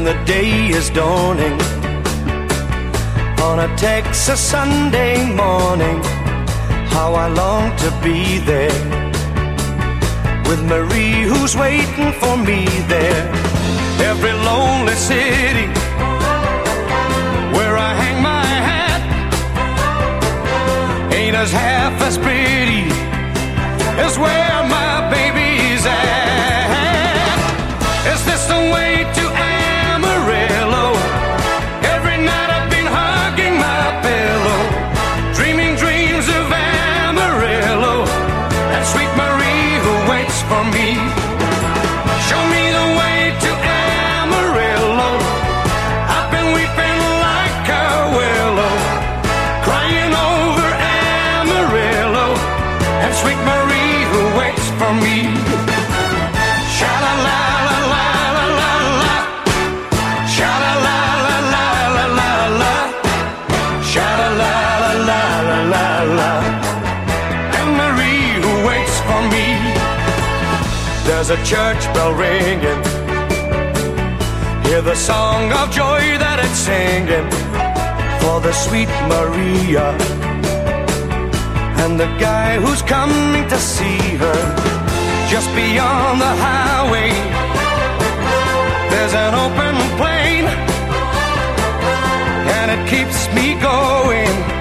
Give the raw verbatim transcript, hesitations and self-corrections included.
when the day is dawning on a Texas Sunday morning. How I long to be there with Marie who's waiting for me there. Every lonely city where I hang my hat ain't as half as pretty as where my baby's at. Is this the way to Amarillo? Every night I've been hugging my pillow, dreaming dreams of Amarillo and sweet Marie who waits for me. Show me the way to Amarillo. I've been weeping like a willow, crying over Amarillo and sweet Marie who waits for me. Sha-la-la-la-la-la-la-la, sha-la-la-la-la-la-la, sha-la-la-la-la-la-la, and Marie who waits for me. There's a church bell ringing, hear the song of joy that it's singing for the sweet Maria and the guy who's coming to see her. Just beyond the highway there's an open plain, and it keeps me going